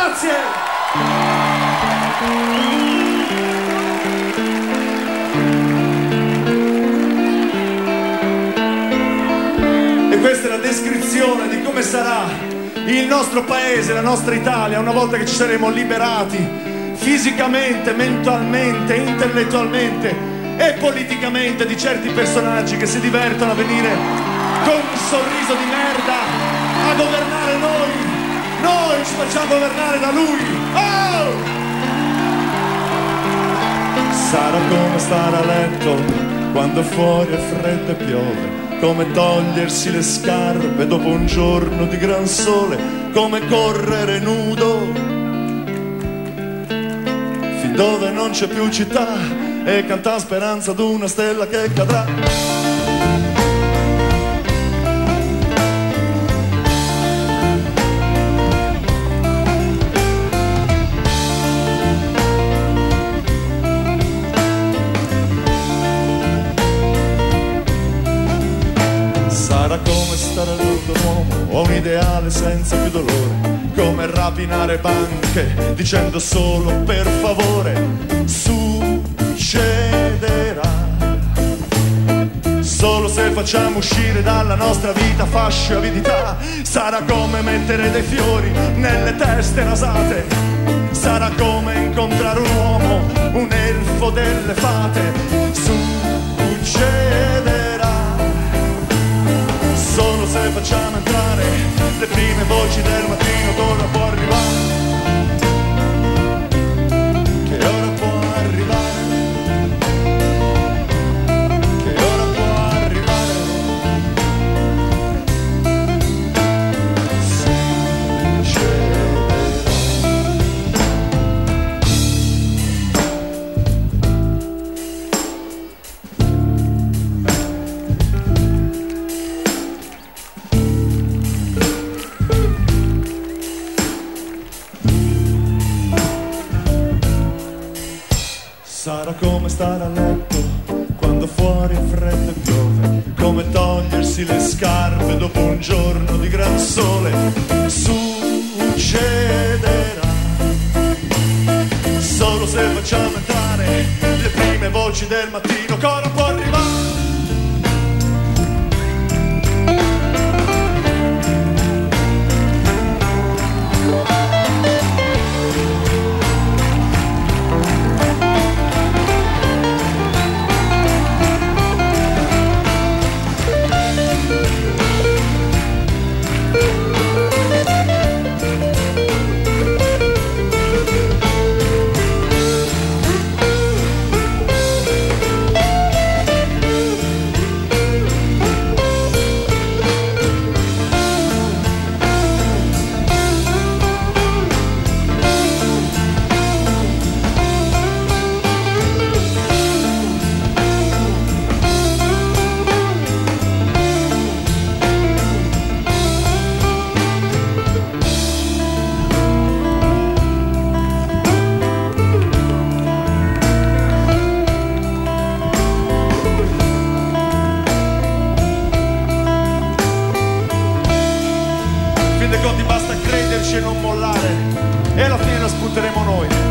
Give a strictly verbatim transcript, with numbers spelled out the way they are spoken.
Grazie! E questa è la descrizione di come sarà il nostro paese, la nostra Italia, una volta che ci saremo liberati fisicamente, mentalmente, intellettualmente e politicamente di certi personaggi che si divertono a venire con un sorriso di merda a governare noi. Noi ci facciamo governare da lui. Oh! Sarà come stare a letto quando fuori è freddo e piove, come togliersi le scarpe dopo un giorno di gran sole, come correre nudo fin dove non c'è più città e cantare speranza ad una stella che cadrà. Sarà come stare nudo uomo, ho un ideale senza più dolore, come rapinare banche dicendo solo per favore. Succederà solo se facciamo uscire dalla nostra vita fasce e avidità. Sarà come mettere dei fiori nelle teste rasate, sarà come incontrare un uomo, un elfo delle fate. Succederà solo se facciamo entrare le prime voci del mattino. Che ora può arrivare, che ora può arrivare, che ora può arrivare. Sarà come stare a letto quando fuori è freddo e piove, come togliersi le scarpe dopo un giorno di gran sole. Succederà solo se facciamo entrare le prime voci del mattino. Che ora può arrivare, in fin dei conti basta crederci e non mollare, e alla fine la spunteremo noi.